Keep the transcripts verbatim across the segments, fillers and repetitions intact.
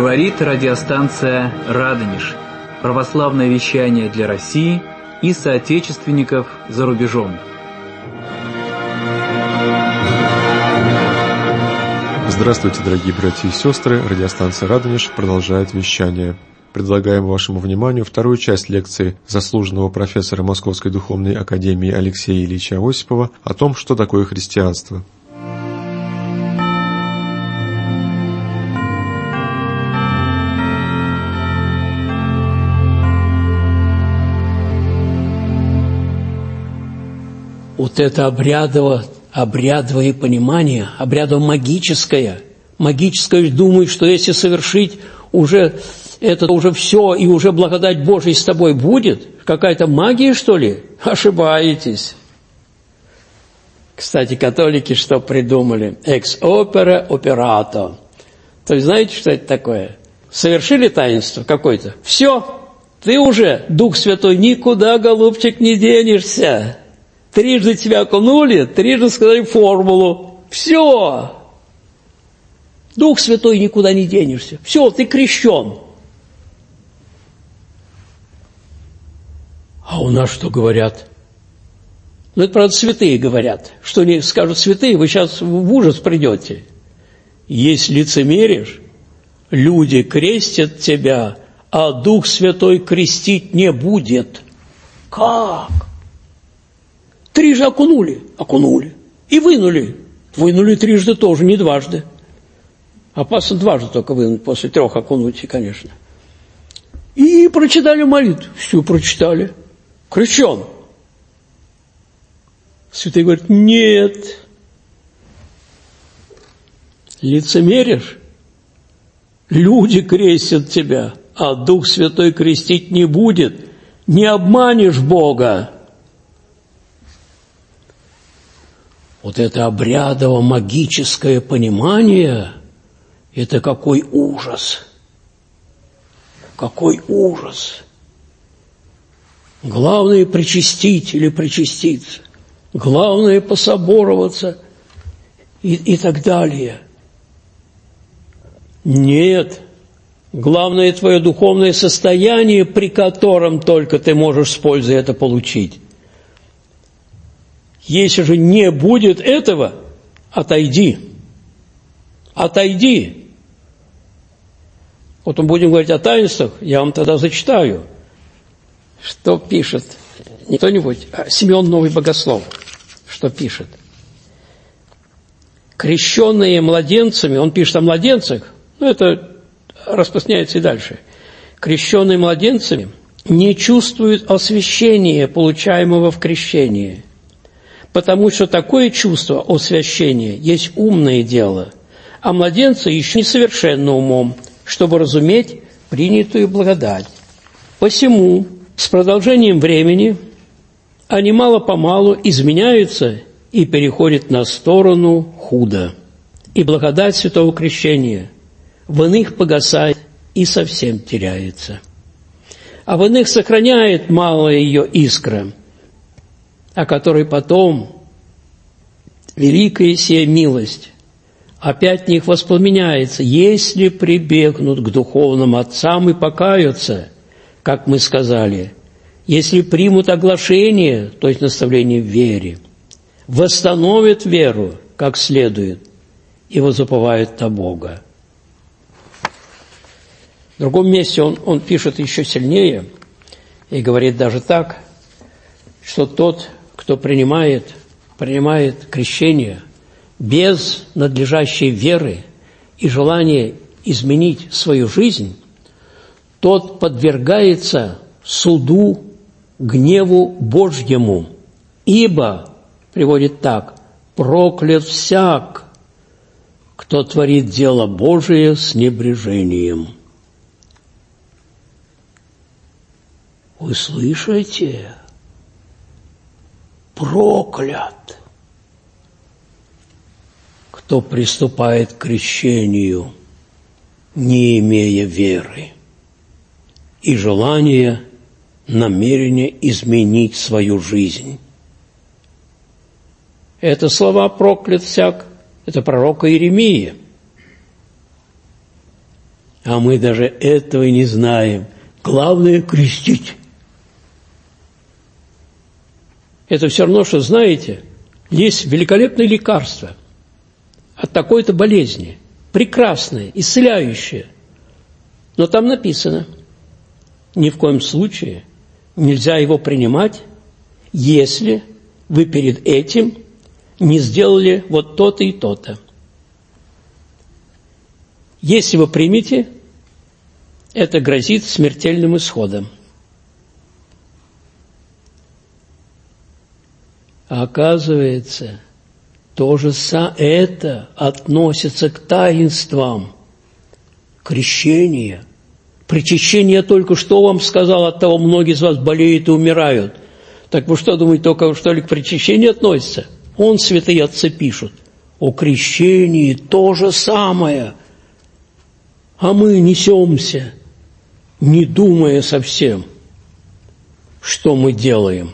Говорит радиостанция «Радонеж». Православное вещание для России и соотечественников за рубежом. Здравствуйте, дорогие братья и сестры. Радиостанция «Радонеж» продолжает вещание. Предлагаем вашему вниманию вторую часть лекции заслуженного профессора Московской духовной академии Алексея Ильича Осипова о том, что такое христианство. Вот это обрядово, обрядовое понимание, обрядово-магическое, магическое думает, что если совершить уже это уже все, и уже благодать Божия с тобой будет, какая-то магия, что ли? Ошибаетесь. Кстати, католики что придумали? Ex opere operato. То есть знаете, что это такое? Совершили таинство какое-то. Все, ты уже, Дух Святой, никуда, голубчик, не денешься. Трижды тебя окунули, трижды сказали формулу. Все. Дух Святой, никуда не денешься. Все, ты крещен. А у нас что говорят? Ну, это, правда, святые говорят. Что они скажут святые, вы сейчас в ужас придете. Если лицемеришь, люди крестят тебя, а Дух Святой крестить не будет. Как? Трижды окунули, окунули. И вынули. Вынули трижды тоже, не дважды. Опасно дважды только вынуть, после трех окунуть, конечно. И прочитали молитву. Всю прочитали. Крещен. Святые говорят, нет. Лицемеришь? Люди крестят тебя, а Дух Святой крестить не будет. Не обманешь Бога. Вот это обрядово-магическое понимание, это какой ужас. Какой ужас. Главное причастить или причаститься. Главное пособороваться и, и так далее. Нет. Главное твое духовное состояние, при котором только ты можешь с пользой это получить. Если же не будет этого, отойди. Отойди. Вот мы будем говорить о таинствах, я вам тогда зачитаю, что пишет не кто-нибудь, а Симеон Новый Богослов, что пишет. Крещенные младенцами, он пишет о младенцах, но это распространяется и дальше. Крещенные младенцами не чувствуют освящения, получаемого в крещении, потому что такое чувство освящения есть умное дело, а младенцы еще несовершенны умом, чтобы разуметь принятую благодать. Посему с продолжением времени они мало-помалу изменяются и переходят на сторону худа. И благодать святого крещения в иных погасает и совсем теряется. А в иных сохраняет малая ее искра, о которой потом великая сия милость опять в них воспламеняется, если прибегнут к духовным отцам и покаются, как мы сказали, если примут оглашение, то есть наставление в вере, восстановят веру, как следует, и возуповают на Бога. В другом месте он, он пишет еще сильнее и говорит даже так, что тот, кто принимает, принимает крещение без надлежащей веры и желания изменить свою жизнь, тот подвергается суду, гневу Божьему, ибо, приводит так, проклят всяк, кто творит дело Божие с небрежением. Вы слышите? Проклят, кто приступает к крещению, не имея веры и желания, намерения изменить свою жизнь. Это слова «проклят всяк», это пророка Иеремии. А мы даже этого и не знаем. Главное – крестить. Это все равно, что, знаете, есть великолепное лекарство от такой-то болезни. Прекрасное, исцеляющее. Но там написано, ни в коем случае нельзя его принимать, если вы перед этим не сделали вот то-то и то-то. Если вы примете, это грозит смертельным исходом. А оказывается, то же самое, это относится к таинствам крещения. Причащение только что вам сказал, от того многие из вас болеют и умирают. Так вы что, думаете, только что ли к причащению относится? Он, святые отцы, пишут, о крещении то же самое. А мы несемся, не думая совсем, что мы делаем.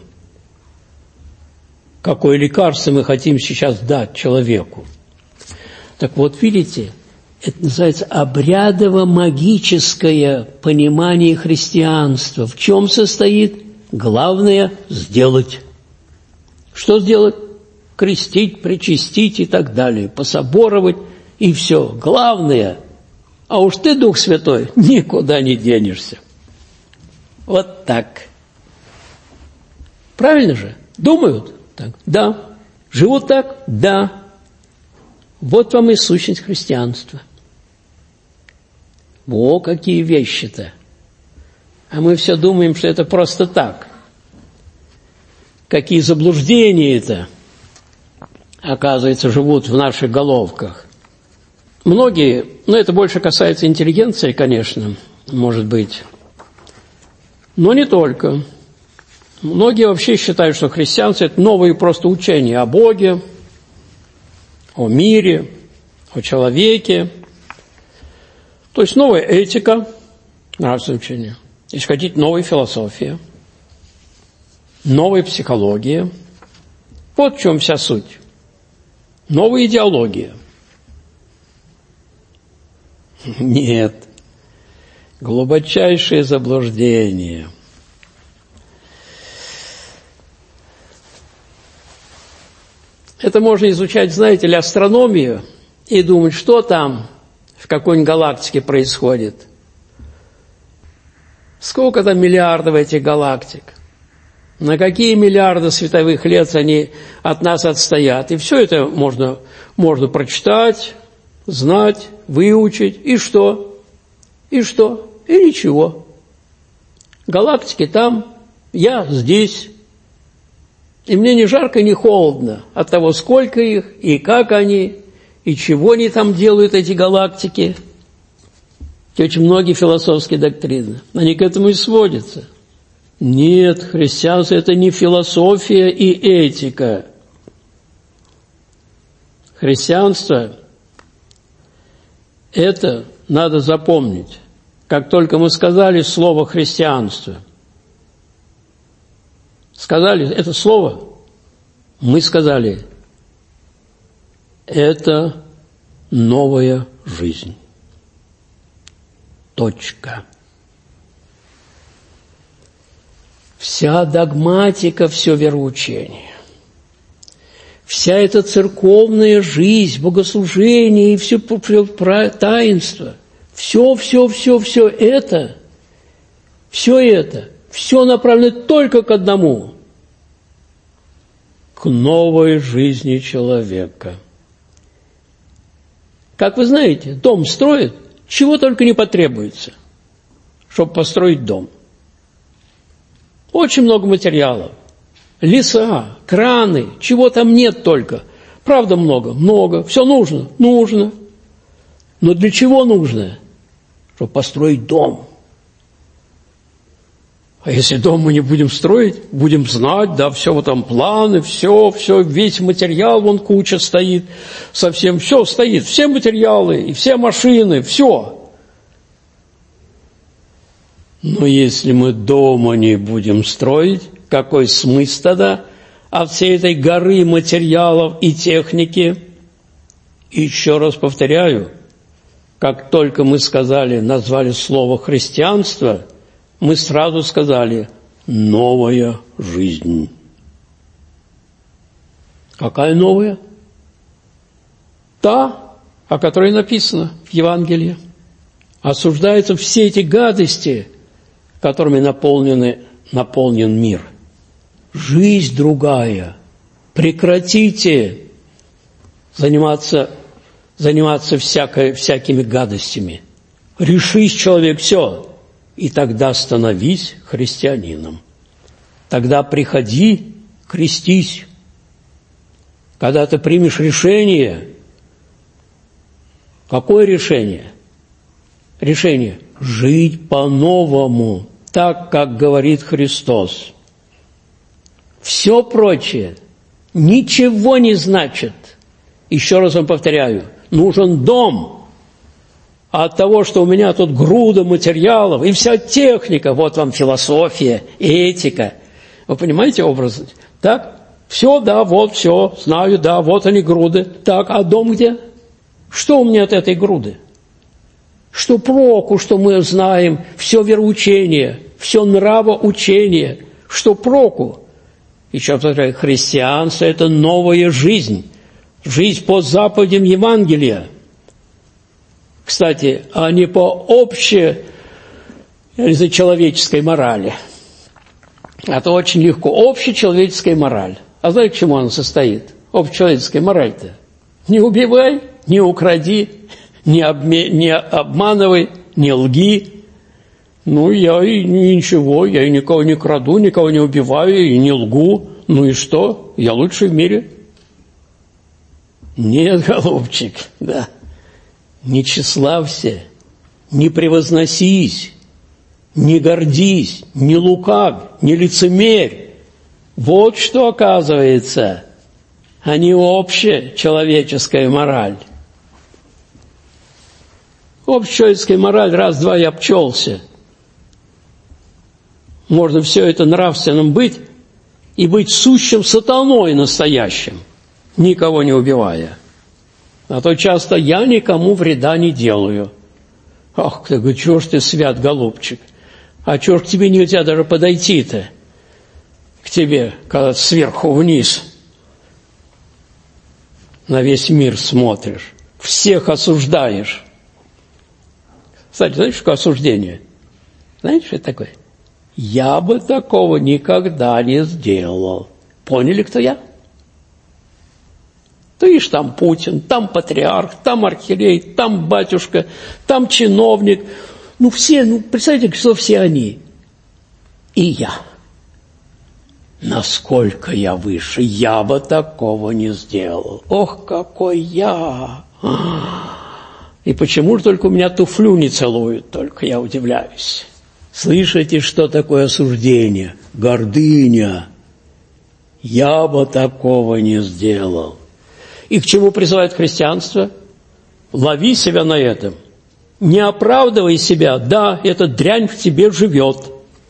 Какое лекарство мы хотим сейчас дать человеку. Так вот, видите, это называется обрядово-магическое понимание христианства. В чем состоит? Главное – сделать. Что сделать? Крестить, причастить и так далее, пособоровать и все. Главное. А уж ты, Дух Святой, никуда не денешься. Вот так. Правильно же? Думают? Так. Да. Живут так? Да. Вот вам и сущность христианства. О, какие вещи-то! А мы все думаем, что это просто так. Какие заблуждения это, оказывается, живут в наших головках. Многие, ну это больше касается интеллигенции, конечно, может быть, но не только. Многие вообще считают, что христианство – это новые просто учения о Боге, о мире, о человеке. То есть новая этика, нравственное учение. Если хотите, новая философия, новая психология. Вот в чем вся суть. Новая идеология. Нет. Глубочайшее заблуждение. Это можно изучать, знаете ли, астрономию и думать, что там в какой-нибудь галактике происходит. Сколько там миллиардов этих галактик? На какие миллиарды световых лет они от нас отстоят? И все это можно, можно прочитать, знать, выучить. И что? И что? И ничего. Галактики там, я здесь. И мне ни жарко, ни холодно от того, сколько их, и как они, и чего они там делают, эти галактики. И очень многие философские доктрины, они к этому и сводятся. Нет, христианство – это не философия и этика. Христианство – это надо запомнить. Как только мы сказали слово «христианство», сказали это слово, мы сказали, это новая жизнь. Точка. Вся догматика, все вероучение, вся эта церковная жизнь, богослужение и все, все таинство, все, все, все, все это, все это, все направлено только к одному, к новой жизни человека. Как вы знаете, дом строят, чего только не потребуется, чтобы построить дом. Очень много материалов. Леса, краны, чего там нет только. Правда много? Много. Все нужно? Нужно. Но для чего нужно? Чтобы построить дом. А если дом мы не будем строить, будем знать, да, все вот там планы, все, все, весь материал, вон куча стоит, совсем все стоит, все материалы, и все машины, все. Но если мы дома не будем строить, какой смысл тогда от всей этой горы материалов и техники? И еще раз повторяю, как только мы сказали, назвали слово христианство, мы сразу сказали «новая жизнь». Какая новая? Та, о которой написано в Евангелии. Осуждаются все эти гадости, которыми наполнены, наполнен мир. Жизнь другая. Прекратите заниматься, заниматься всякой, всякими гадостями. Решись, человек, все. И тогда становись христианином. Тогда приходи, крестись. Когда ты примешь решение, какое решение? Решение – жить по-новому, так, как говорит Христос. Все прочее ничего не значит. Еще раз вам повторяю, нужен дом. А от того, что у меня тут груда материалов и вся техника, вот вам философия, этика. Вы понимаете образ? Так? Все, да, вот, все, знаю, да, вот они груды. Так, а дом где? Что у меня от этой груды? Что проку, что мы знаем все вероучение, все нравоучение, что проку? Еще повторяю, христианство – это новая жизнь, жизнь по заповедям Евангелия. Кстати, а не по общей, я не знаю, человеческой морали. Это очень легко. Общечеловеческая мораль. А знаете, к чему она состоит? Общечеловеческая мораль-то. Не убивай, не укради, не, обме... не обманывай, не лги. Ну, я и ничего, я и никого не краду, никого не убиваю и не лгу. Ну и что? Я лучший в мире. Нет, голубчик, да. Не тщеславься, не превозносись, не гордись, не лукав, не лицемерь. Вот что оказывается, а не общая человеческая мораль. Общечеловеческая мораль, раз-два и обчелся. Можно все это нравственным быть и быть сущим сатаной настоящим, никого не убивая. А то часто я никому вреда не делаю. Ах, ты говоришь, чего ж ты свят, голубчик? А чего ж к тебе нельзя даже подойти-то? К тебе, когда сверху вниз на весь мир смотришь, всех осуждаешь. Кстати, знаете, что такое осуждение? Знаете, что это такое? Я бы такого никогда не сделал. Поняли, кто я? Ты ишь, там Путин, там патриарх, там архиерей, там батюшка, там чиновник. Ну, все, ну, представьте, что все они. И я. Насколько я выше, я бы такого не сделал. Ох, какой я! И почему же только у меня туфлю не целуют, только я удивляюсь. Слышите, что такое осуждение? Гордыня. Я бы такого не сделал. И к чему призывает христианство? Лови себя на этом. Не оправдывай себя. Да, эта дрянь в тебе живет.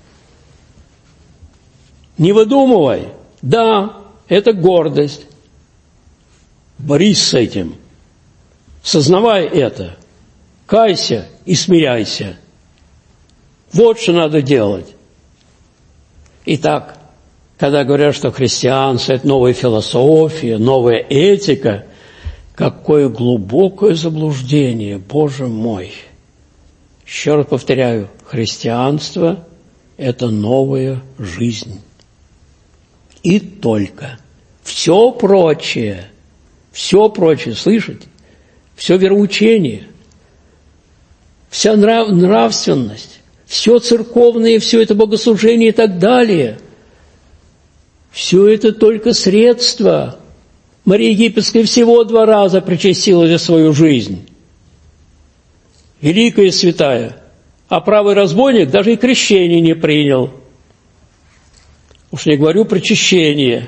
Не выдумывай. Да, это гордость. Борись с этим. Сознавай это. Кайся и смиряйся. Вот что надо делать. Итак, когда говорят, что христианство – это новая философия, новая этика, какое глубокое заблуждение, Боже мой! Еще раз повторяю, христианство – это новая жизнь. И только. Все прочее, все прочее, слышите? Все вероучение, вся нрав, нравственность, все церковное, все это богослужение и так далее – все это только средства. Мария Египетская всего два раза причастилась за свою жизнь. Великая и святая. А правый разбойник даже и крещение не принял. Уж не говорю причащение.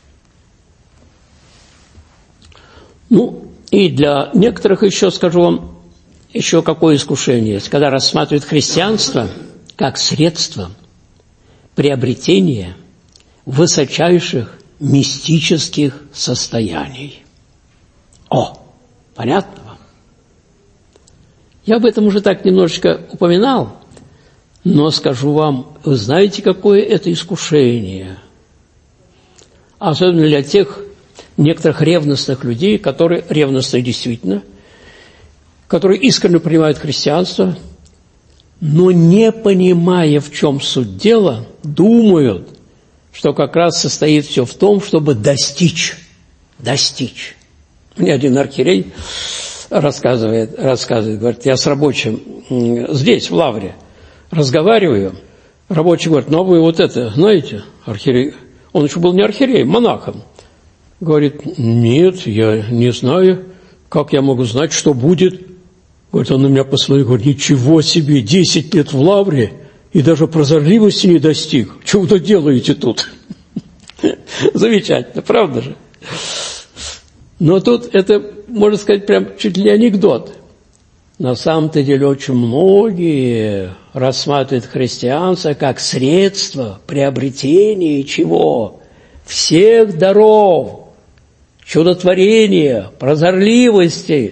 Ну, и для некоторых еще скажу вам, еще какое искушение есть. Когда рассматривают христианство как средство приобретения высочайших мистических состояний. О, понятно вам? Я об этом уже так немножечко упоминал, но скажу вам, вы знаете, какое это искушение? Особенно для тех некоторых ревностных людей, которые, ревностные действительно, которые искренне принимают христианство, но не понимая, в чем суть дела, думают, что как раз состоит все в том, чтобы достичь, достичь. Мне один архиерей рассказывает, рассказывает, говорит, я с рабочим здесь, в Лавре, разговариваю, рабочий говорит, ну, вы вот это знаете, архиерей, он еще был не архиереем, монахом, говорит, нет, я не знаю, как я могу знать, что будет. Говорит, он на меня посмотрел, говорит, ничего себе, десять лет в Лавре и даже прозорливости не достиг. Что вы тут делаете тут? Замечательно, правда же? Но тут это, можно сказать, прям чуть ли не анекдот. На самом-то деле очень многие рассматривают христианство как средство приобретения чего? Всех даров, чудотворения, прозорливости,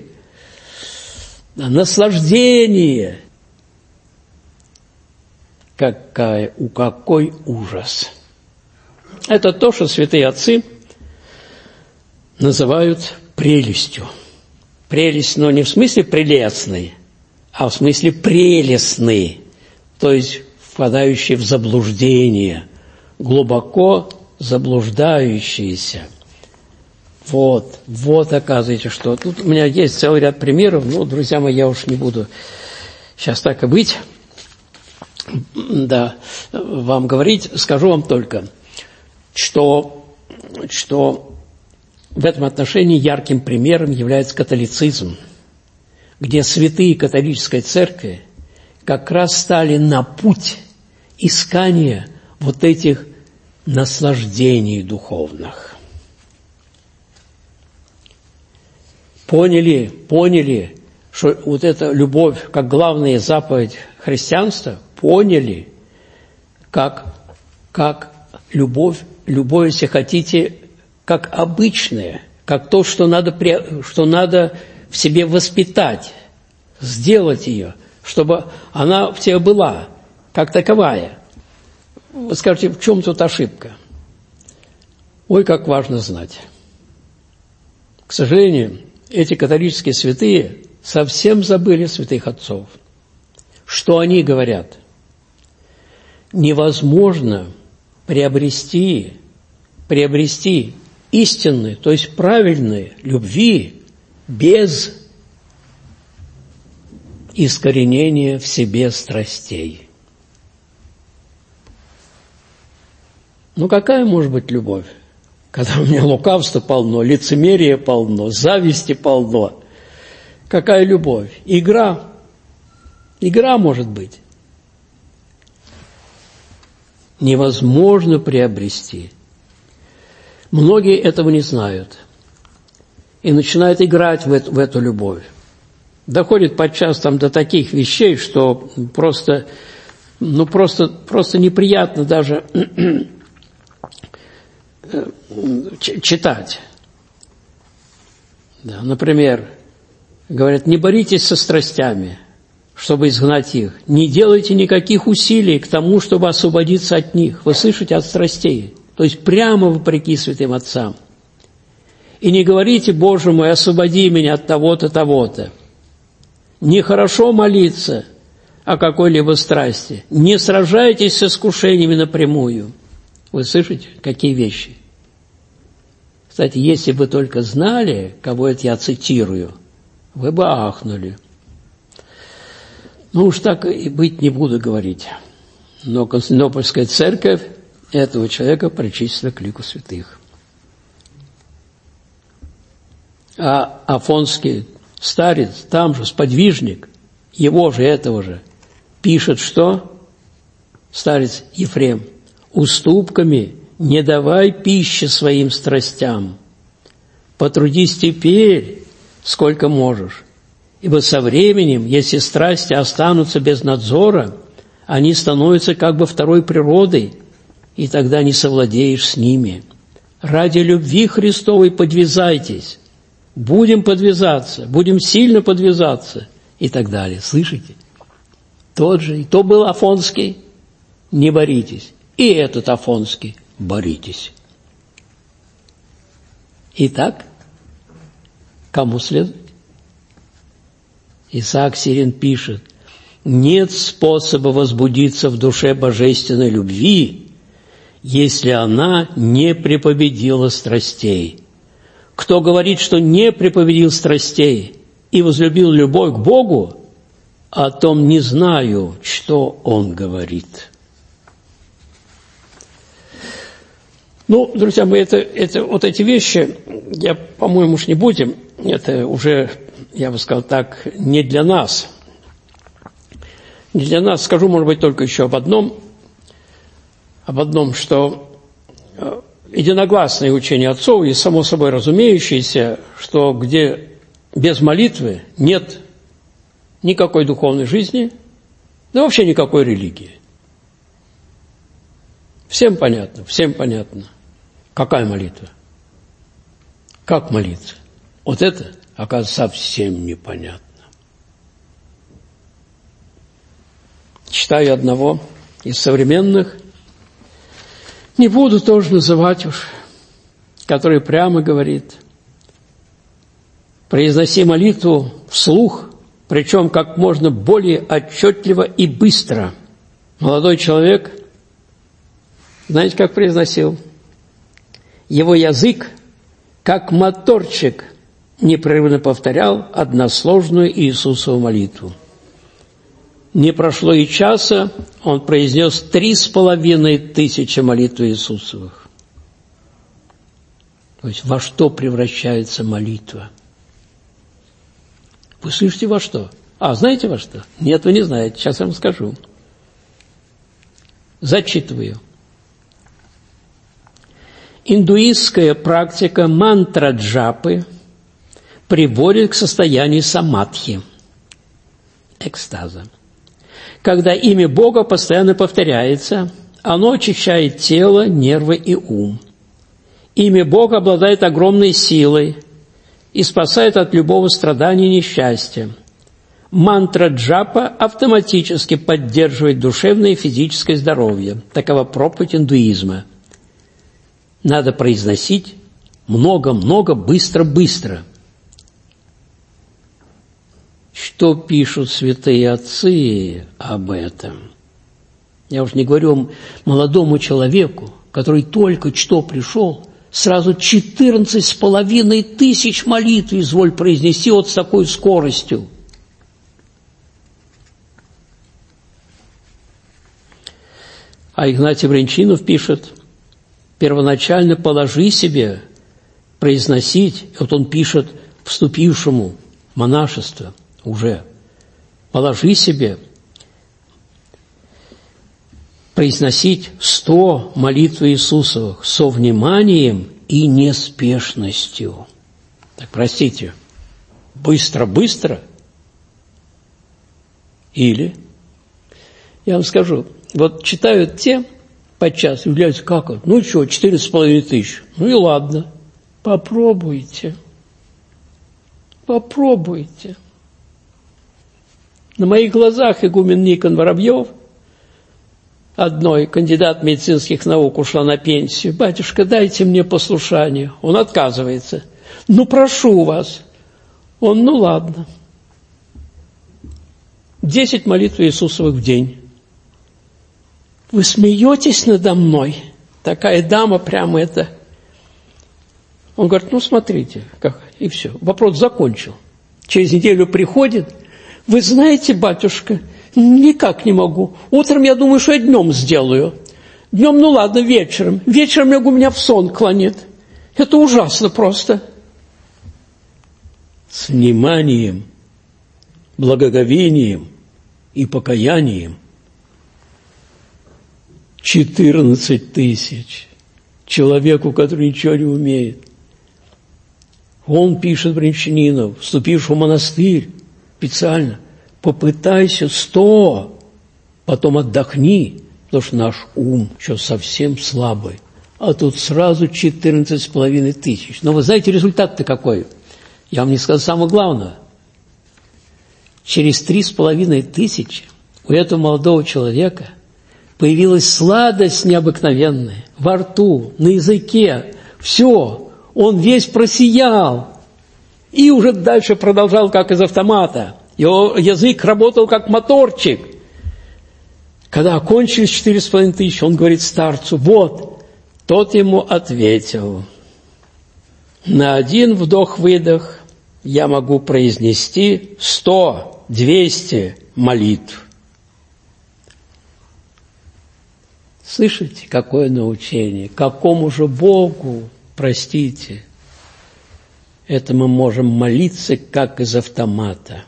наслаждения. Какая, у какой ужас! Это то, что святые отцы называют прелестью. Прелесть, но не в смысле прелестный, а в смысле прелестный, то есть впадающий в заблуждение, глубоко заблуждающиеся. Вот, вот, оказывается, что тут у меня есть целый ряд примеров, ну, друзья мои, я уж не буду сейчас так и быть, да, вам говорить, скажу вам только, что, что в этом отношении ярким примером является католицизм, где святые католической церкви как раз стали на путь искания вот этих наслаждений духовных. Поняли, поняли, что вот эта любовь, как главная заповедь христианства, поняли, как, как любовь, любовь, если хотите, как обычная, как то, что надо, что надо в себе воспитать, сделать ее, чтобы она в тебе была, как таковая. Вы скажете, в чем тут ошибка? Ой, как важно знать. К сожалению, эти католические святые совсем забыли святых отцов. Что они говорят? Невозможно приобрести, приобрести истинной, то есть правильной любви без искоренения в себе страстей. Ну, какая может быть любовь? Когда у меня лукавства полно, лицемерия полно, зависти полно. Какая любовь? Игра. Игра может быть. Невозможно приобрести. Многие этого не знают и начинают играть в эту, в эту любовь. Доходит подчас там до таких вещей, что просто, ну просто, просто неприятно даже читать. Да, например, говорят, не боритесь со страстями, чтобы изгнать их. Не делайте никаких усилий к тому, чтобы освободиться от них. Вы слышите, от страстей. То есть прямо вопреки святым отцам. И не говорите, Боже мой, освободи меня от того-то, того-то. Нехорошо молиться о какой-либо страсти. Не сражайтесь с искушениями напрямую. Вы слышите, какие вещи? Кстати, если бы только знали, кого это я цитирую, вы бы ахнули. Ну уж так и быть не буду говорить. Но Константинопольская церковь этого человека причислила к лику святых. А афонский старец, там же, сподвижник, его же, этого же, пишет, что? Старец Ефрем. Уступками не давай пищи своим страстям. Потрудись теперь, сколько можешь. Ибо со временем, если страсти останутся без надзора, они становятся как бы второй природой, и тогда не совладеешь с ними. Ради любви Христовой подвязайтесь. Будем подвязаться, будем сильно подвязаться. и так далее. Слышите? Тот же, и то был Афонский, не боритесь. И этот Афонский, боритесь. Итак, кому следует? Исаак Сирин пишет: нет способа возбудиться в душе божественной любви, если она не препобедила страстей. Кто говорит, что не препобедил страстей и возлюбил любовь к Богу, о том не знаю, что он говорит. Ну, друзья мои, это, это, вот эти вещи, я, по-моему, уж не будем, это уже, я бы сказал так, не для нас. Не для нас. Скажу, может быть, только еще об одном, об одном, что единогласное учение отцов и, само собой разумеющееся, что где без молитвы нет никакой духовной жизни, да вообще никакой религии. Всем понятно, всем понятно. Какая молитва? Как молиться? Вот это, оказывается, совсем непонятно. Читаю одного из современных, не буду тоже называть уж, который прямо говорит: произноси молитву вслух, причем как можно более отчетливо и быстро. Молодой человек, знаете, как произносил? Его язык, как моторчик, непрерывно повторял односложную Иисусову молитву. Не прошло и часа, он произнес три с половиной тысячи молитв Иисусовых. То есть во что превращается молитва? Вы слышите, во что? А, знаете во что? Нет, вы не знаете, сейчас я вам скажу. Зачитываю. Индуистская практика мантра-джапы приводит к состоянию самадхи, экстаза. Когда имя Бога постоянно повторяется, оно очищает тело, нервы и ум. Имя Бога обладает огромной силой и спасает от любого страдания и несчастья. Мантра джапа автоматически поддерживает душевное и физическое здоровье. Такова проповедь индуизма. Надо произносить много-много, быстро-быстро. Что пишут святые отцы об этом? Я уж не говорю молодому человеку, который только что пришел, сразу четырнадцать с половиной тысяч молитв изволь произнести вот с такой скоростью. А Игнатий Брянчинов пишет: первоначально положи себе произносить, вот он пишет вступившему в монашество уже, положи себе произносить сто молитв Иисусовых со вниманием и неспешностью. Так, простите, быстро-быстро? Или, я вам скажу, вот читают те, подчас являются, как это? Ну что, четыре с половиной тысячи. Ну и ладно, попробуйте. Попробуйте. На моих глазах игумен Никон Воробьев, одной кандидат медицинских наук, ушла на пенсию. Батюшка, дайте мне послушание. Он отказывается. Ну, прошу вас. Он, ну ладно. Десять молитв Иисусовых в день. Вы смеетесь надо мной? Такая дама прямо это. Он говорит, ну, смотрите, как, и все. Вопрос закончил. Через неделю приходит. Вы знаете, батюшка, никак не могу. Утром я думаю, что я днем сделаю. Днем, ну ладно, вечером. Вечером у меня в сон клонит. Это ужасно просто. С вниманием, благоговением и покаянием. четырнадцать тысяч. Человеку, который ничего не умеет. Он пишет Брянчанинов, вступивший в монастырь, специально. Попытайся сто, потом отдохни, потому что наш ум еще совсем слабый. А тут сразу четырнадцать с половиной тысяч. Но вы знаете, результат-то какой? Я вам не сказал самое главное. через три с половиной тысячи у этого молодого человека появилась сладость необыкновенная во рту, на языке. Все, он весь просиял. И уже дальше продолжал, как из автомата. Его язык работал, как моторчик. Когда окончились четыре с половиной тысячи, он говорит старцу: вот, тот ему ответил: на один вдох-выдох я могу произнести сто, двести молитв. Слышите, какое научение? Какому же Богу, простите, это мы можем молиться, как из автомата.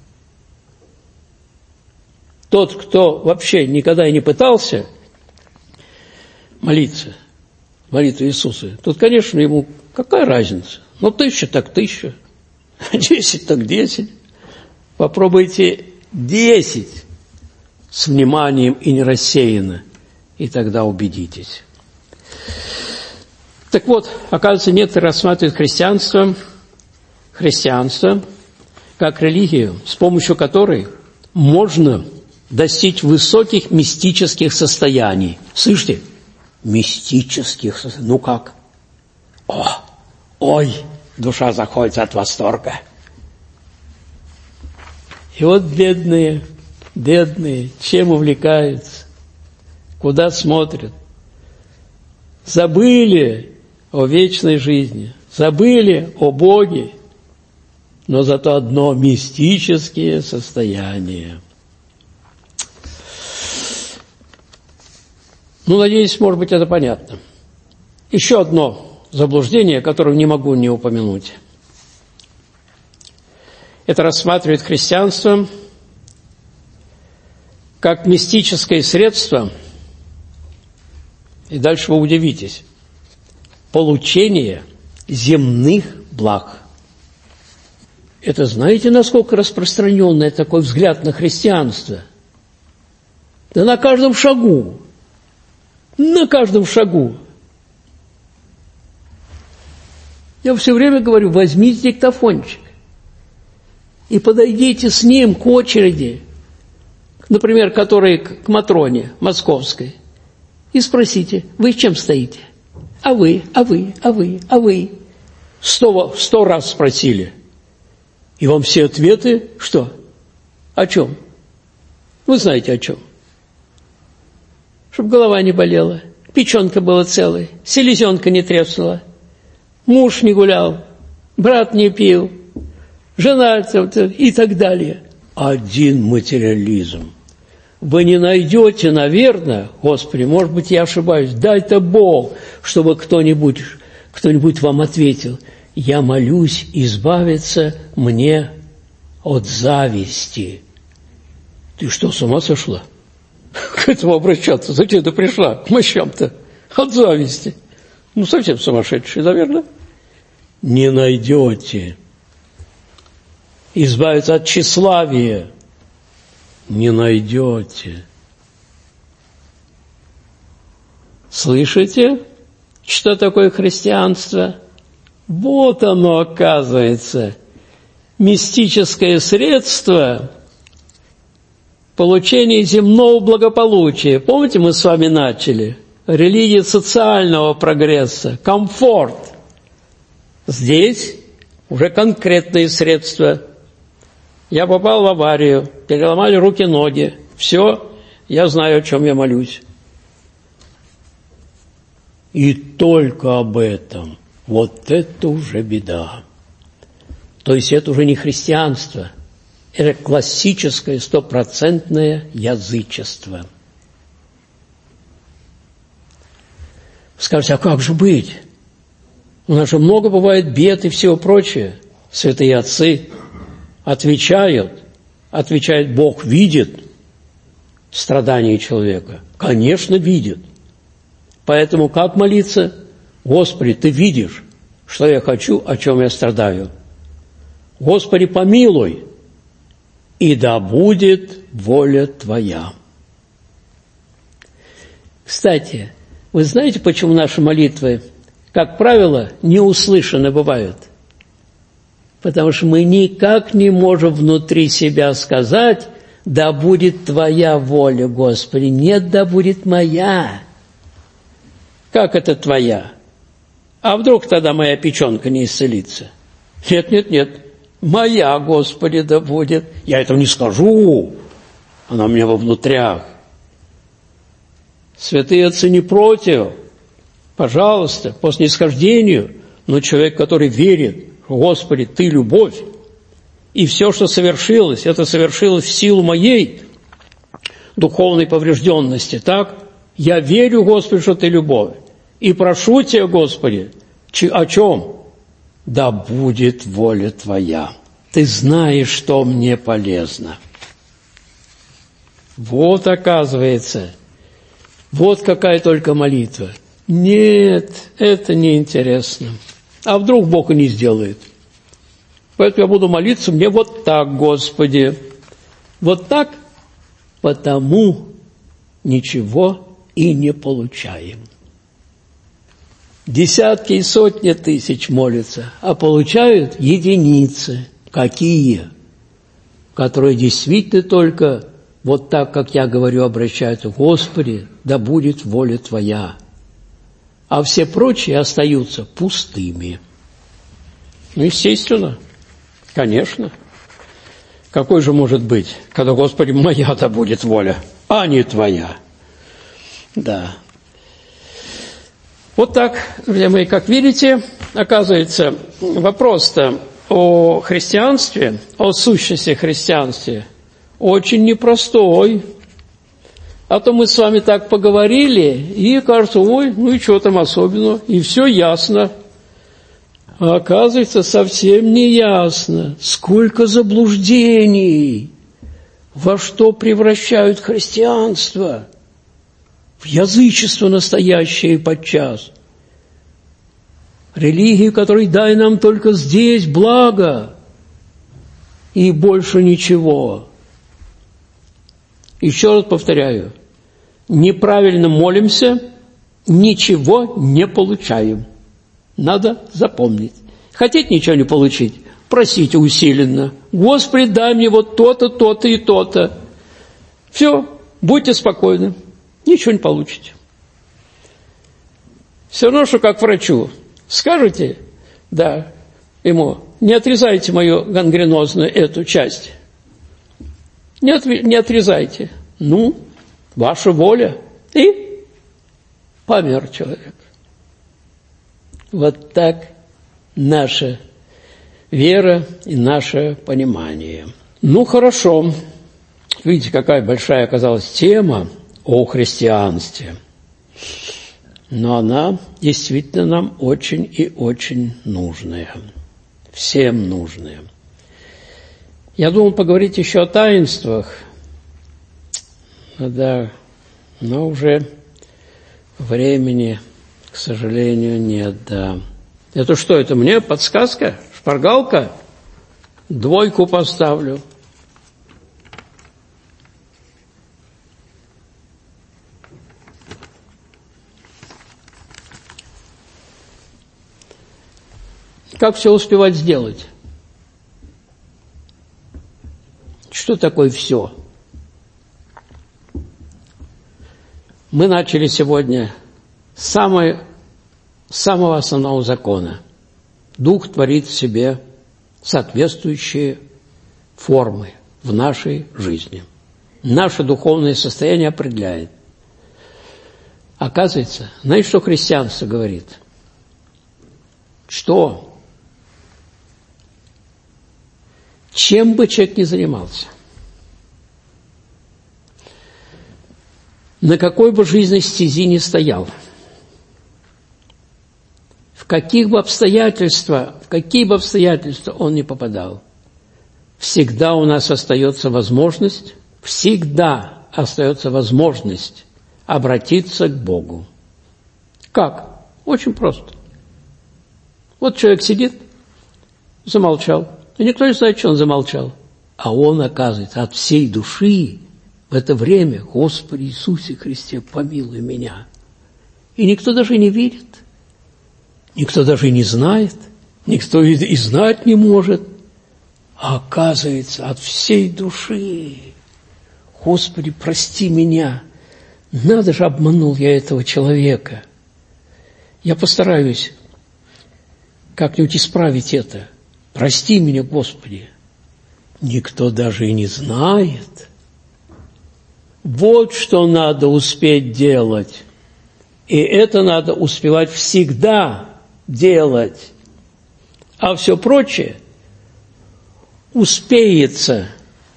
Тот, кто вообще никогда и не пытался молиться, молитву Иисуса, тут, конечно, ему какая разница? Ну, тысяча так тысяча, десять так десять. Попробуйте десять с вниманием и не рассеянно, и тогда убедитесь. Так вот, оказывается, некоторые рассматривают христианство, христианство как религию, с помощью которой можно достичь высоких мистических состояний. Слышите? Мистических состояний. Ну как? О, ой, душа заходит от восторга. И вот бедные, бедные, чем увлекаются, куда смотрят? Забыли о вечной жизни, забыли о Боге, но зато одно – мистические состояния. Ну, надеюсь, может быть, это понятно. Еще одно заблуждение, которое не могу не упомянуть. Это рассматривает христианство как мистическое средство, и дальше вы удивитесь, получение земных благ. Это знаете, насколько распространенный такой взгляд на христианство? Да на каждом шагу. На каждом шагу. Я все время говорю: возьмите диктофончик и подойдите с ним к очереди, например, которой к Матроне Московской, и спросите: вы чем стоите? А вы, а вы, а вы, а вы. Сто, сто раз спросили. И вам все ответы что? О чем? Вы знаете о чем. Чтобы голова не болела, печенка была целой, селезенка не треснула, муж не гулял, брат не пил, жена и так далее. Один материализм. Вы не найдете, наверное, Господи, может быть, я ошибаюсь, дай-то Бог, чтобы кто-нибудь, кто-нибудь вам ответил: я молюсь избавиться мне от зависти. Ты что, с ума сошла? К этому обращаться? Зачем ты пришла к мощам-то? От зависти. Ну, совсем сумасшедший, наверное. Не найдете. Избавиться от тщеславия. Не найдете. Слышите, что такое христианство? Вот оно, оказывается, мистическое средство получения земного благополучия. Помните, мы с вами начали? Религия социального прогресса, комфорт. Здесь уже конкретные средства. Я попал в аварию, переломали руки-ноги. Все, я знаю, о чем я молюсь. И только об этом. Вот это уже беда. То есть это уже не христианство. Это классическое стопроцентное язычество. Вы скажете: а как же быть? У нас же много бывает бед и всего прочее. Святые отцы отвечают, отвечает: Бог видит страдания человека. Конечно, видит. Поэтому как молиться? Господи, Ты видишь, что я хочу, о чем я страдаю. Господи, помилуй, и да будет воля Твоя. Кстати, вы знаете, почему наши молитвы, как правило, не услышаны бывают? Потому что мы никак не можем внутри себя сказать: «Да будет Твоя воля, Господи». Нет, да будет моя. Как это Твоя? А вдруг тогда моя печенка не исцелится? Нет, нет, нет. Моя, Господи, да будет. Я этого не скажу. Она у меня во внутрях. Святые отцы не против. Пожалуйста, по снисхождению. Но человек, который верит: Господи, Ты любовь, и все, что совершилось, это совершилось в силу моей духовной поврежденности, так? Я верю, Господи, что Ты любовь, и прошу Тебя, Господи, о чем? Да будет воля Твоя. Ты знаешь, что мне полезно. Вот, оказывается, вот какая только молитва. Нет, это неинтересно. А вдруг Бог и не сделает? Поэтому я буду молиться мне вот так, Господи. Вот так, потому ничего и не получаем. Десятки и сотни тысяч молятся, а получают единицы. Какие? Которые действительно только вот так, как я говорю, обращаются: Господи, да будет воля Твоя. А все прочие остаются пустыми. Ну, естественно, конечно. Какой же может быть, когда, Господи, моя-то будет воля, а не Твоя? Да. Вот так, друзья мои, как видите, оказывается, вопрос-то о христианстве, о сущности христианства очень непростой. А то мы с вами так поговорили, и кажется: ой, ну и что там особенного, и все ясно. А оказывается, совсем не ясно. Сколько заблуждений, во что превращают христианство, в язычество настоящее подчас. Религию, которой дай нам только здесь благо, и больше ничего. Еще раз повторяю, неправильно молимся, ничего не получаем. Надо запомнить. Хотите ничего не получить? Просите усиленно: Господи, дай мне вот то-то, то-то и то-то. Все, будьте спокойны, ничего не получите. Все равно, что как врачу скажете, да, ему: не отрезайте мою гангренозную эту часть. Не, от, не отрезайте. Ну, ваша воля. И помер человек. Вот так наша вера и наше понимание. Ну, хорошо. Видите, какая большая оказалась тема о христианстве. Но она действительно нам очень и очень нужная. Всем нужная. Я думал поговорить еще о таинствах, да, но уже времени, к сожалению, нет, да. Это что, это мне подсказка, шпаргалка? Двойку поставлю. Как все успевать сделать? Что такое все? Мы начали сегодня с самой, самого основного закона. Дух творит в себе соответствующие формы в нашей жизни. Наше духовное состояние определяет. Оказывается, знаете, что христианство говорит? Что? Чем бы человек ни занимался, на какой бы жизненной стези ни стоял, в каких бы обстоятельства, в какие бы обстоятельства он ни попадал, всегда у нас остается возможность, всегда остается возможность обратиться к Богу. Как? Очень просто. Вот человек сидит, замолчал. И никто не знает, что он замолчал. А он, оказывается, от всей души в это время: Господи Иисусе Христе, помилуй меня. И никто даже не видит, никто даже не знает, никто и знать не может. А оказывается, от всей души. Господи, прости меня. Надо же, обманул я этого человека. Я постараюсь как-нибудь исправить это. Прости меня, Господи. Никто даже и не знает. Вот что надо успеть делать. И это надо успевать всегда делать. А все прочее успеется.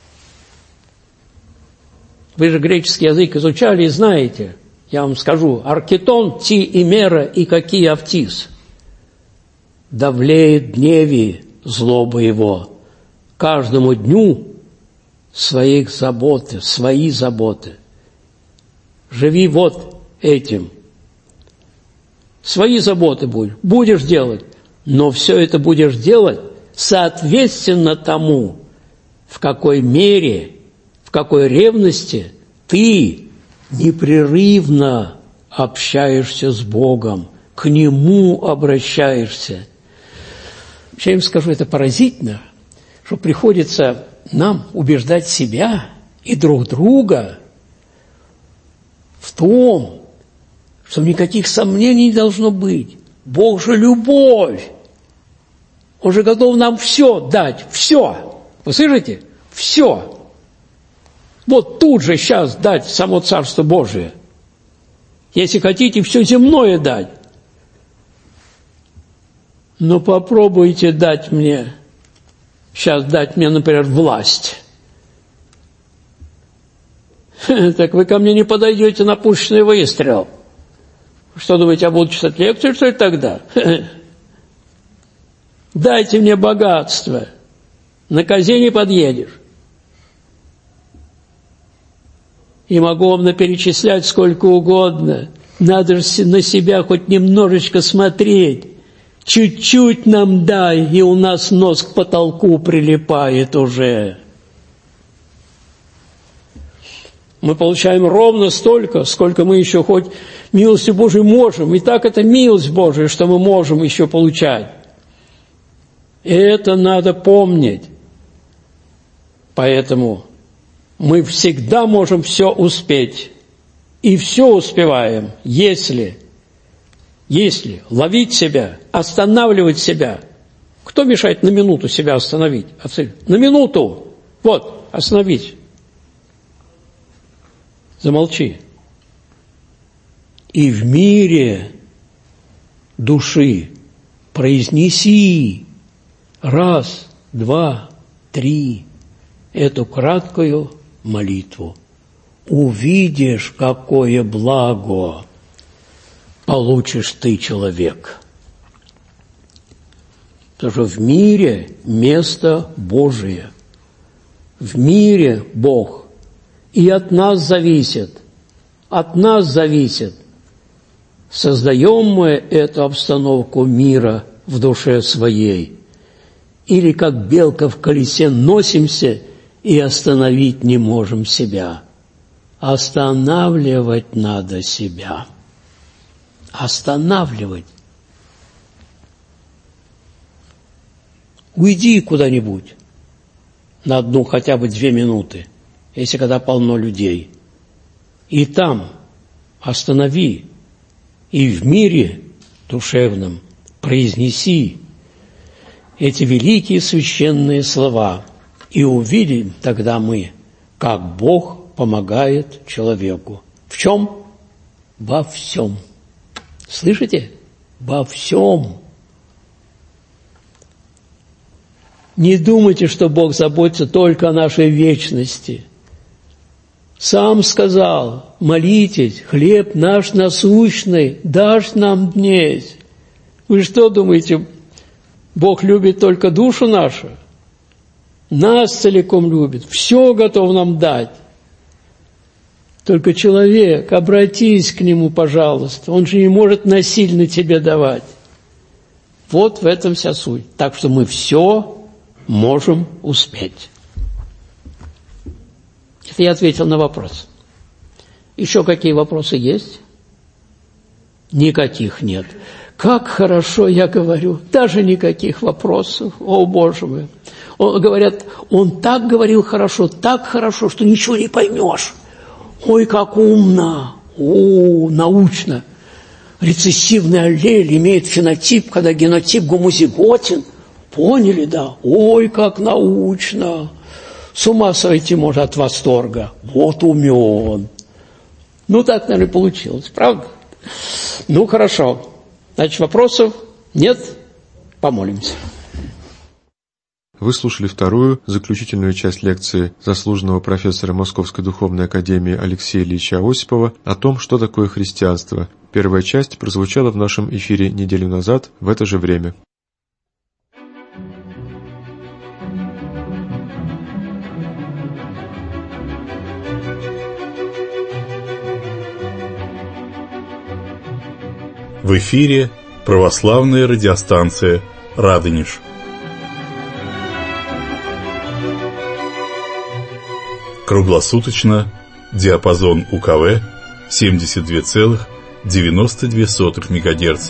Вы же греческий язык изучали и знаете. Я вам скажу. Аркетон, ти и мера, и какие автис. Давлеет гневи злоба его. Каждому дню своих заботы, свои заботы. Живи вот этим. Свои заботы будешь, будешь делать, но все это будешь делать соответственно тому, в какой мере, в какой ревности ты непрерывно общаешься с Богом, к Нему обращаешься. Я им скажу, это поразительно, что приходится нам убеждать себя и друг друга в том, что никаких сомнений не должно быть. Бог же любовь. Он же готов нам все дать, все. Вы слышите? Все. Вот тут же сейчас дать само Царство Божие. Если хотите, все земное дать. Но попробуйте дать мне, сейчас дать мне, например, власть. Так вы ко мне не подойдете на пушечный выстрел. Что думаете, я буду читать лекцию, что ли, тогда? Дайте мне богатство. На козе не подъедешь. И могу вам наперечислять сколько угодно. Надо же на себя хоть немножечко смотреть. Чуть-чуть нам дай, и у нас нос к потолку прилипает уже. Мы получаем ровно столько, сколько мы еще хоть милостью Божией можем. И так это милость Божия, что мы можем еще получать. И это надо помнить. Поэтому мы всегда можем все успеть. И все успеваем, если, если ловить себя, останавливать себя. Кто мешает на минуту себя остановить? На минуту. Вот, остановить. Замолчи. И в мире души произнеси раз, два, три эту краткую молитву. Увидишь, какое благо получишь ты, человек. Потому что в мире место Божие. В мире Бог. И от нас зависит, от нас зависит, создаем мы эту обстановку мира в душе своей, или как белка в колесе носимся и остановить не можем себя. Останавливать надо себя. Останавливать. Уйди куда-нибудь на одну хотя бы две минуты. Если когда полно людей, и там останови, и в мире душевном произнеси эти великие священные слова, и увидим тогда мы, как Бог помогает человеку. В чем? Во всем. Слышите? Во всем. Не думайте, что Бог заботится только о нашей вечности. Сам сказал, молитесь, хлеб наш насущный, дашь нам днесь. Вы что думаете, Бог любит только душу нашу? Нас целиком любит, все готов нам дать. Только человек, обратись к Нему, пожалуйста, Он же не может насильно тебе давать. Вот в этом вся суть. Так что мы все можем успеть. Это я ответил на вопрос. Еще какие вопросы есть? Никаких нет. Как хорошо я говорю, даже никаких вопросов. О, Боже мой! Он, говорят, он так говорил хорошо, так хорошо, что ничего не поймешь. Ой, как умно, о, научно. Рецессивный аллель имеет фенотип, когда генотип гомозиготен. Поняли, да? Ой, как научно. С ума сойти может от восторга. Вот умен. Ну, так, наверное, получилось, правда? Ну, хорошо. Значит, вопросов нет? Помолимся. Вы слушали вторую, заключительную часть лекции заслуженного профессора Московской духовной академии Алексея Ильича Осипова о том, что такое христианство. Первая часть прозвучала в нашем эфире неделю назад в это же время. В эфире православная радиостанция «Радонеж». Круглосуточно, диапазон УКВ семьдесят два целых девяносто две сотых мегагерц.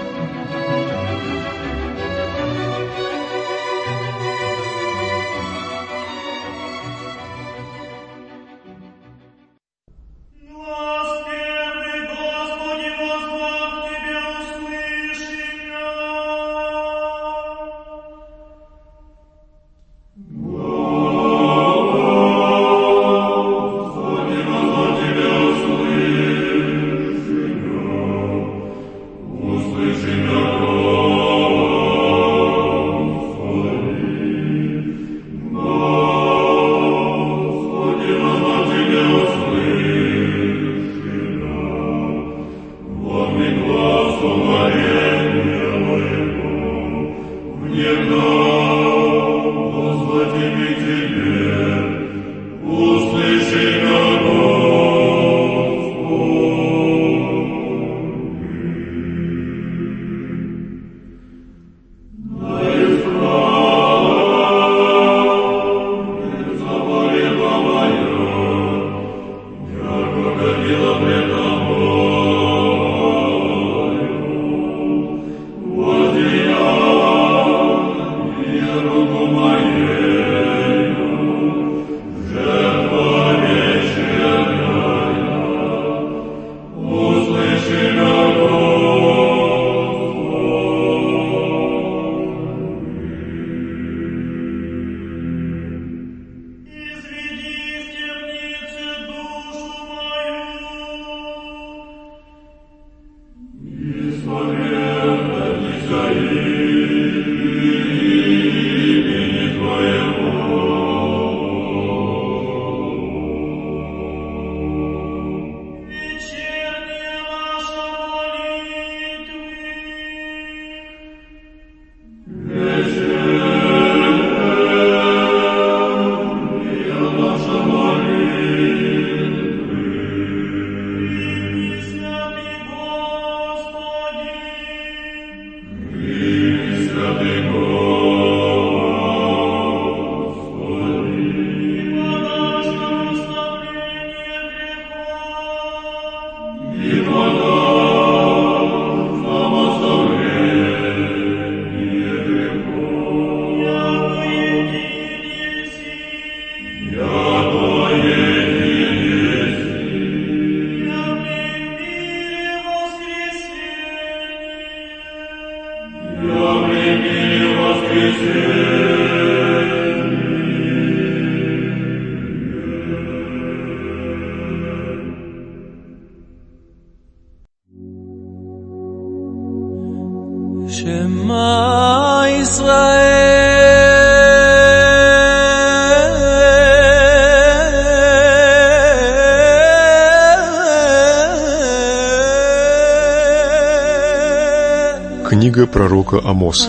Книга пророка Амоса.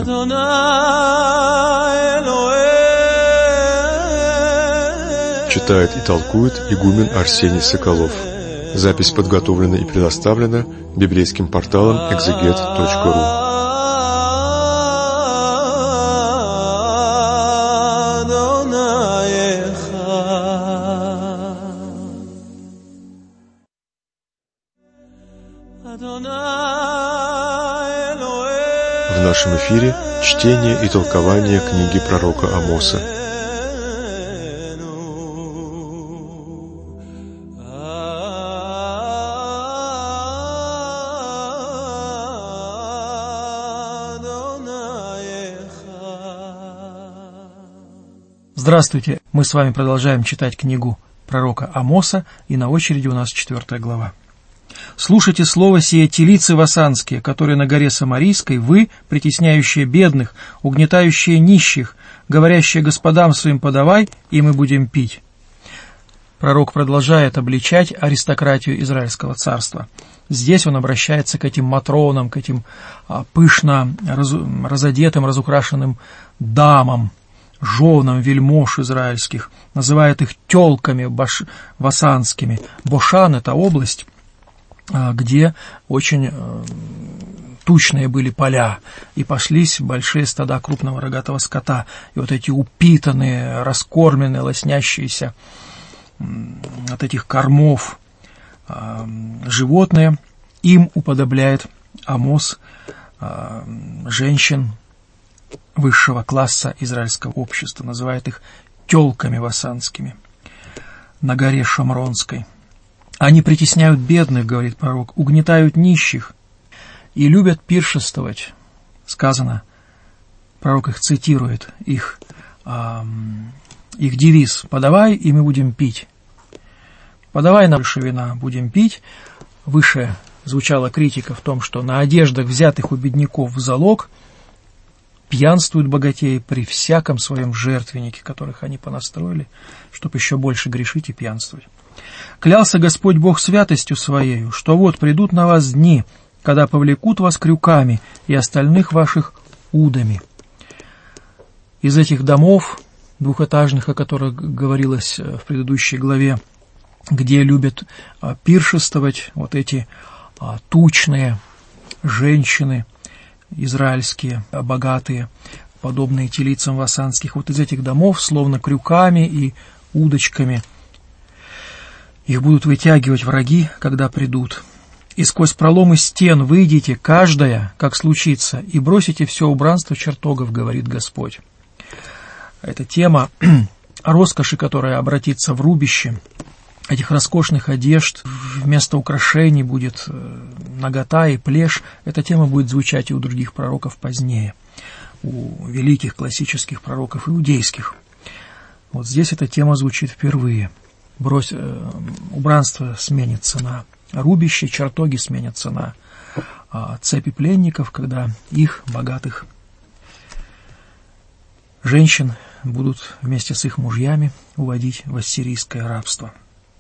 Читает и толкует игумен Арсений Соколов. Запись подготовлена и предоставлена библейским порталом экзегет точка ру. В В нашем эфире чтение и толкование книги пророка Амоса. Здравствуйте! Мы с вами продолжаем читать книгу пророка Амоса, и на очереди у нас четвертая глава. «Слушайте слово сие, телицы васанские, которые на горе Самарийской, вы, притесняющие бедных, угнетающие нищих, говорящие господам своим подавай, и мы будем пить». Пророк продолжает обличать аристократию Израильского царства. Здесь он обращается к этим матронам, к этим пышно разодетым, разукрашенным дамам, женам вельмож израильских, называет их тёлками баш... васанскими. Бошан — это область, где очень тучные были поля, и паслись большие стада крупного рогатого скота. И вот эти упитанные, раскормленные, лоснящиеся от этих кормов животные, им уподобляет Амос женщин высшего класса израильского общества, называет их тёлками васанскими на горе Шамронской. «Они притесняют бедных, — говорит пророк, — угнетают нищих и любят пиршествовать». Сказано, пророк их цитирует, их, э, их девиз: «Подавай, и мы будем пить». «Подавай нам больше вина, будем пить». Выше звучала критика в том, что на одеждах, взятых у бедняков в залог, пьянствуют богатеи при всяком своем жертвеннике, которых они понастроили, чтобы еще больше грешить и пьянствовать. «Клялся Господь Бог святостью Своею, что вот придут на вас дни, когда повлекут вас крюками и остальных ваших удами». Из этих домов двухэтажных, о которых говорилось в предыдущей главе, где любят пиршествовать вот эти тучные женщины израильские, богатые, подобные телицам васанских, вот из этих домов, словно крюками и удочками, их будут вытягивать враги, когда придут. «И сквозь проломы стен выйдите, каждая, как случится, и бросите все убранство чертогов, — говорит Господь». Это тема роскоши, которая обратится в рубище, этих роскошных одежд, вместо украшений будет нагота и плешь. Эта тема будет звучать и у других пророков позднее, у великих классических пророков иудейских. Вот здесь эта тема звучит впервые. Брось, э, убранство сменится на рубище, чертоги сменятся на э, цепи пленников, когда их, богатых женщин, будут вместе с их мужьями уводить в ассирийское рабство.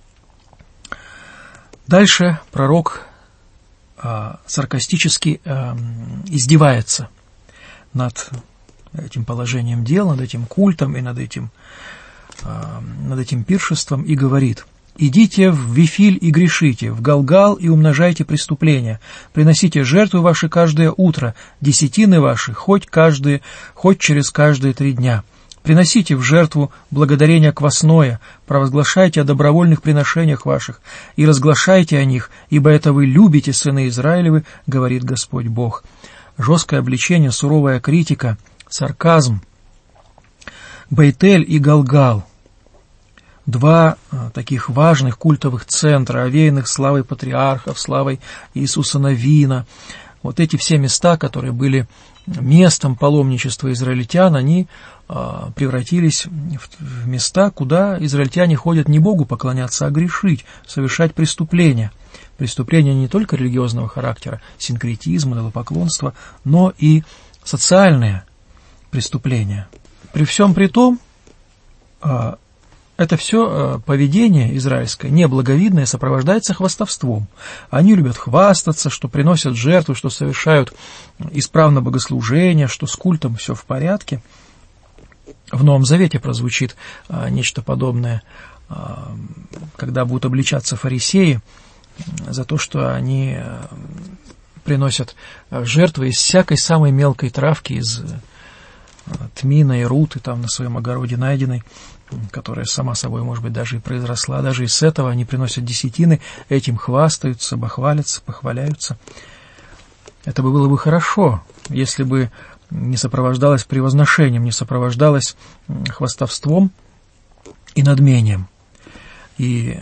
Дальше пророк э, саркастически э, издевается над этим положением дел, над этим культом и над этим, э, над этим пиршеством и говорит: «Идите в Вифиль и грешите, в Галгал и умножайте преступления, приносите жертвы ваши каждое утро, десятины ваши хоть, каждые, хоть через каждые три дня». Приносите в жертву благодарение квасное, провозглашайте о добровольных приношениях ваших и разглашайте о них, ибо это вы любите, сыны Израилевы, говорит Господь Бог. Жесткое обличение, суровая критика, сарказм. Бейтель и Галгал — два а, таких важных культовых центра, овеянных славой патриархов, славой Иисуса Навина. Вот эти все места, которые были местом паломничества израильтян, они а, превратились в, в места, куда израильтяне ходят не Богу поклоняться, а грешить, совершать преступления. Преступления не только религиозного характера, синкретизма, идолопоклонства, но и социальные преступления. При всем при том, а, это все поведение израильское, неблаговидное, сопровождается хвастовством. Они любят хвастаться, что приносят жертвы, что совершают исправно богослужение, что с культом все в порядке. В Новом Завете прозвучит а, нечто подобное, а, когда будут обличаться фарисеи за то, что они а, приносят жертвы из всякой самой мелкой травки, из а, тмина и руты, там на своем огороде найденной, которая сама собой, может быть, даже и произросла. Даже из этого они приносят десятины, этим хвастаются, бахвалятся, похваляются. Это бы было бы хорошо, если бы не сопровождалось превозношением, не сопровождалось хвастовством и надмением, и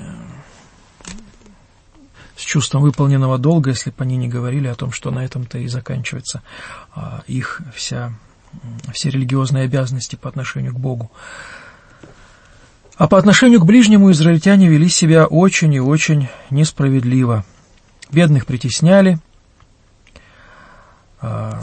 с чувством выполненного долга, если бы они не говорили о том, что на этом-то и заканчивается а, их вся, все религиозные обязанности по отношению к Богу. А по отношению к ближнему израильтяне вели себя очень и очень несправедливо. Бедных притесняли, а,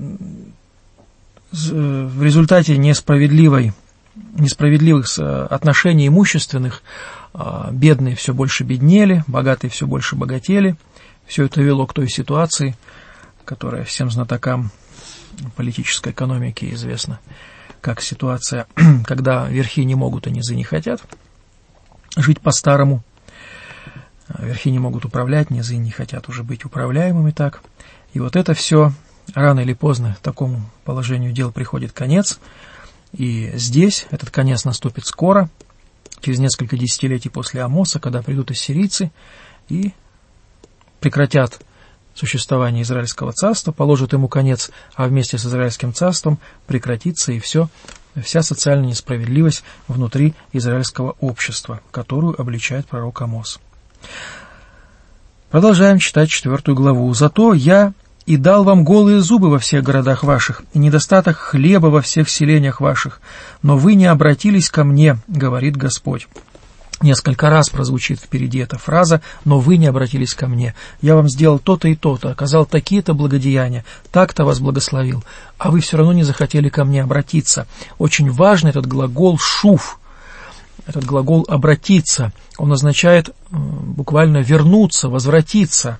в результате несправедливой, несправедливых отношений имущественных бедные все больше беднели, богатые все больше богатели. Все это вело к той ситуации, которая всем знатокам политической экономики известна, как ситуация, когда верхи не могут, а низы не хотят жить по-старому. Верхи не могут управлять, низы не хотят уже быть управляемыми так. И вот это все рано или поздно такому положению дел приходит конец. И здесь этот конец наступит скоро, через несколько десятилетий после Амоса, когда придут ассирийцы и прекратят существование Израильского царства, положат ему конец, а вместе с Израильским царством прекратится и все, вся социальная несправедливость внутри израильского общества, которую обличает пророк Амос. Продолжаем читать четвертую главу. «Зато я и дал вам голые зубы во всех городах ваших, и недостаток хлеба во всех селениях ваших, но вы не обратились ко мне, говорит Господь». Несколько раз прозвучит впереди эта фраза «но вы не обратились ко мне». Я вам сделал то-то и то-то, оказал такие-то благодеяния, так-то вас благословил, а вы все равно не захотели ко мне обратиться. Очень важный этот глагол «шув». Этот глагол «обратиться», он означает буквально «вернуться», «возвратиться».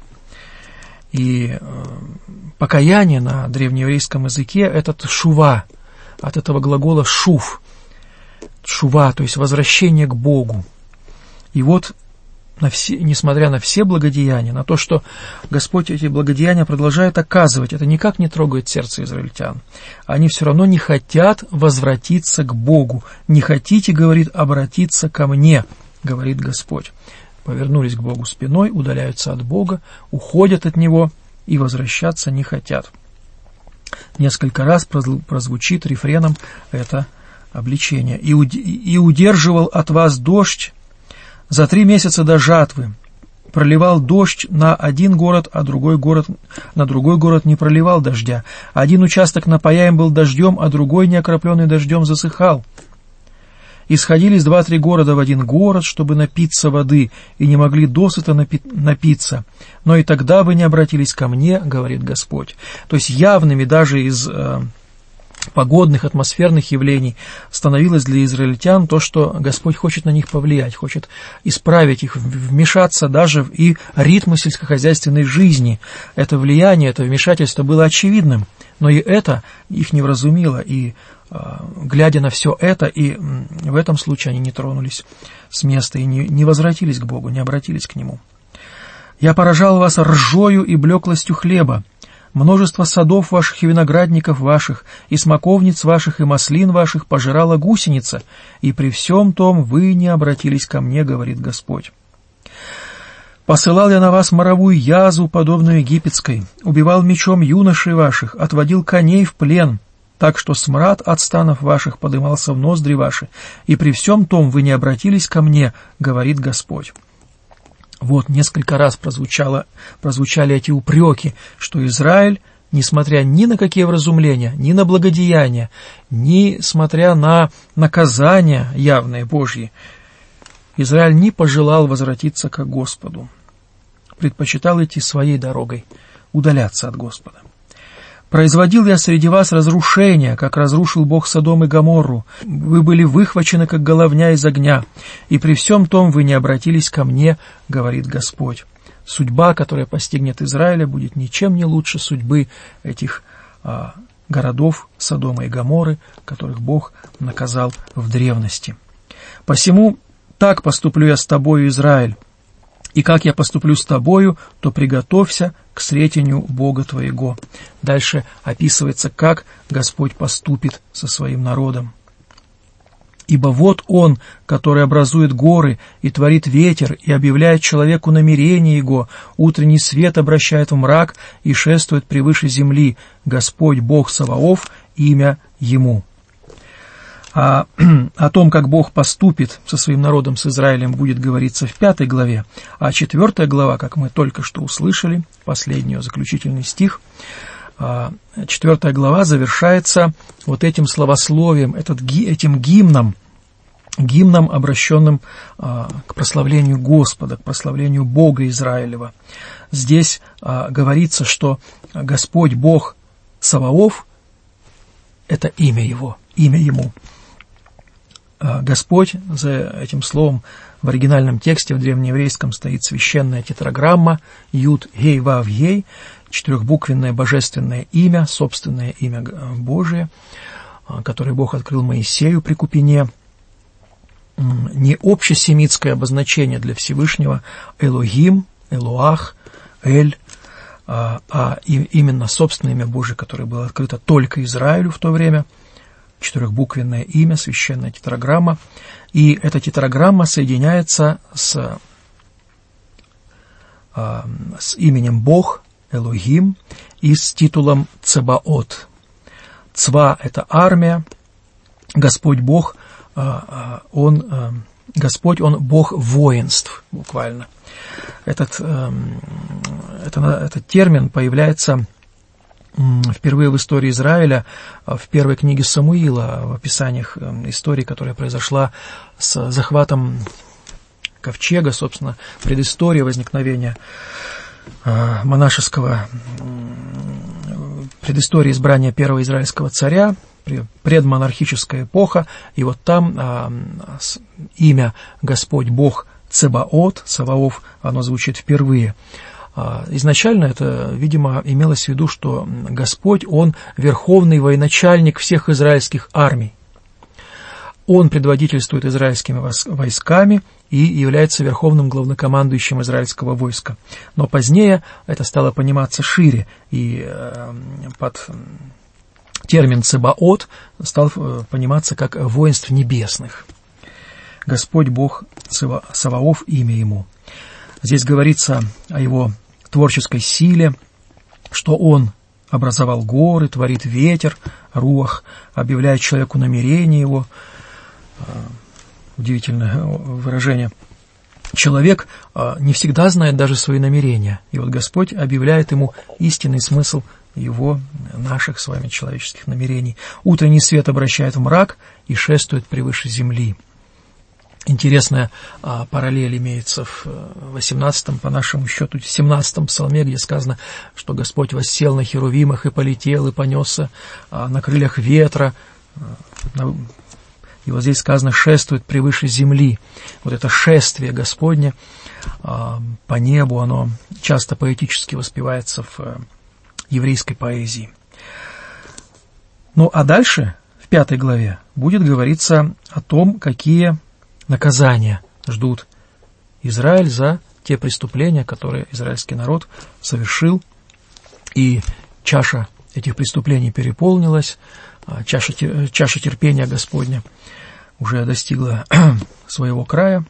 И э, покаяние на древнееврейском языке – это шува, от этого глагола шув, шува, то есть возвращение к Богу. И вот, на все, несмотря на все благодеяния, на то, что Господь эти благодеяния продолжает оказывать, это никак не трогает сердце израильтян. Они все равно не хотят возвратиться к Богу. «Не хотите, — говорит, — обратиться ко мне, — говорит Господь». Повернулись к Богу спиной, удаляются от Бога, уходят от Него и возвращаться не хотят. Несколько раз прозвучит рефреном это обличение. «И удерживал от вас дождь за три месяца до жатвы, проливал дождь на один город, а другой город, на другой город не проливал дождя. Один участок напояем был дождем, а другой, не окропленный дождем, засыхал. И сходились два-три города в один город, чтобы напиться воды, и не могли досыта напи- напиться. Но и тогда вы не обратились ко мне, говорит Господь». То есть явными даже из э, погодных, атмосферных явлений становилось для израильтян то, что Господь хочет на них повлиять, хочет исправить их, вмешаться даже в и ритмы сельскохозяйственной жизни. Это влияние, это вмешательство было очевидным, но и это их не вразумило, и глядя на все это, и в этом случае они не тронулись с места и не, не возвратились к Богу, не обратились к Нему. «Я поражал вас ржою и блеклостью хлеба, множество садов ваших и виноградников ваших, и смоковниц ваших, и маслин ваших пожирала гусеница, и при всем том вы не обратились ко мне, говорит Господь. Посылал я на вас моровую язву, подобную египетской, убивал мечом юношей ваших, отводил коней в плен, так что смрад от станов ваших подымался в ноздри ваши, и при всем том вы не обратились ко мне, говорит Господь». Вот несколько раз прозвучало, прозвучали эти упреки, что Израиль, несмотря ни на какие вразумления, ни на благодеяния, ни смотря на наказания явные Божьи, Израиль не пожелал возвратиться к Господу, предпочитал идти своей дорогой, удаляться от Господа. «Производил я среди вас разрушения, как разрушил Бог Содом и Гоморру. Вы были выхвачены, как головня из огня, и при всем том вы не обратились ко мне, говорит Господь». Судьба, которая постигнет Израиля, будет ничем не лучше судьбы этих а, городов Содома и Гоморры, которых Бог наказал в древности. «Посему так поступлю я с тобою, Израиль, и как я поступлю с тобою, то приготовься к сретению Бога твоего». Дальше описывается, как Господь поступит со своим народом. Ибо вот Он, который образует горы и творит ветер, и объявляет человеку намерение Его, утренний свет обращает в мрак и шествует превыше земли, Господь Бог Саваоф, имя Ему». А о том, как Бог поступит со своим народом, с Израилем, будет говориться в пятой главе, а четвертая глава, как мы только что услышали, последний, заключительный стих, четвертая глава завершается вот этим словословием, этот, этим гимном, гимном, обращенным к прославлению Господа, к прославлению Бога Израилева. Здесь говорится, что Господь Бог Саваоф – это имя Его, имя Ему. Господь, за этим словом в оригинальном тексте в древнееврейском стоит священная тетраграмма Юд Гей Вав Гей, четырехбуквенное божественное имя, собственное имя Божие, которое Бог открыл Моисею при Купине. Не общесемитское обозначение для Всевышнего Элогим, Элоах, Эль, а именно собственное имя Божие, которое было открыто только Израилю в то время, четырехбуквенное имя, священная тетраграмма, и эта тетраграмма соединяется с, э, с именем Бог, Элогим, и с титулом Цебаот. Цва – это армия, Господь Бог, э, Он, э, Господь, Он Бог воинств, буквально. Этот, э, это, этот термин появляется впервые в истории Израиля, в первой книге Самуила, в описаниях истории, которая произошла с захватом ковчега, собственно, предыстория возникновения монашеского, предыстория избрания первого израильского царя, предмонархическая эпоха, и вот там имя Господь Бог Цебаот, Саваоф, оно звучит впервые. Изначально это, видимо, имелось в виду, что Господь, Он верховный военачальник всех израильских армий. Он предводительствует израильскими войсками и является верховным главнокомандующим израильского войска. Но позднее это стало пониматься шире, и под термин «цебаот» стал пониматься как «воинств небесных». Господь Бог Саваоф, имя Ему. Здесь говорится о Его творческой силе, что Он образовал горы, творит ветер, руах, объявляет человеку намерение Его. Удивительное выражение. Человек не всегда знает даже свои намерения, и вот Господь объявляет ему истинный смысл его, наших с вами человеческих намерений. Утренний свет обращает в мрак и шествует превыше земли. Интересная а, параллель имеется в восемнадцатом, по нашему счету, семнадцатом псалме, где сказано, что Господь воссел на херувимах и полетел, и понесся а, на крыльях ветра. А, и вот здесь сказано, шествует превыше земли. Вот это шествие Господне а, по небу, оно часто поэтически воспевается в а, еврейской поэзии. Ну, а дальше, в пятой главе, будет говориться о том, какие наказания ждут Израиль за те преступления, которые израильский народ совершил, и чаша этих преступлений переполнилась, чаша, чаша терпения Господня уже достигла своего края,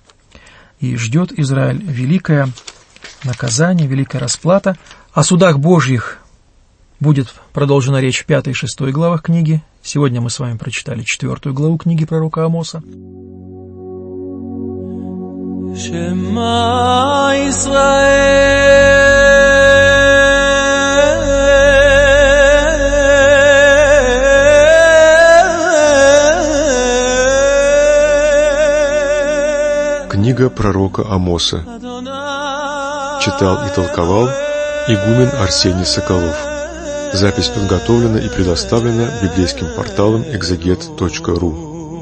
и ждет Израиль великое наказание, великая расплата. О судах Божьих будет продолжена речь в пятой и шестой главах книги. Сегодня мы с вами прочитали четвертую главу книги пророка Амоса. Шема Исраэль, Книга пророка Амоса. Читал и толковал игумен Арсений Соколов. Запись подготовлена и предоставлена библейским порталом экзегет точка ру.